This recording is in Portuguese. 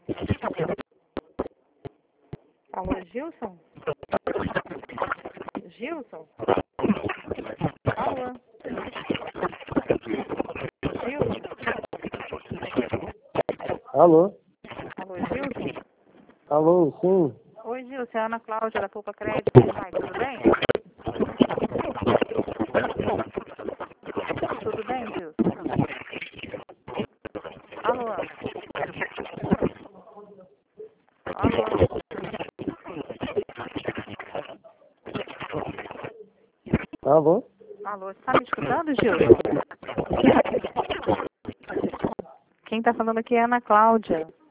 Alô, Gilson? Gilson? Alô? Gilson? Alô? Alô, Gilson? Alô, sim. Oi, Gilson, é a Ana Cláudia da Poupa Crédito. Como vai? Tudo bem? Tudo bem, Gilson? Alô? Alô? Alô? Alô, você está me escutando, Gilson? Quem está falando aqui é a Ana Cláudia.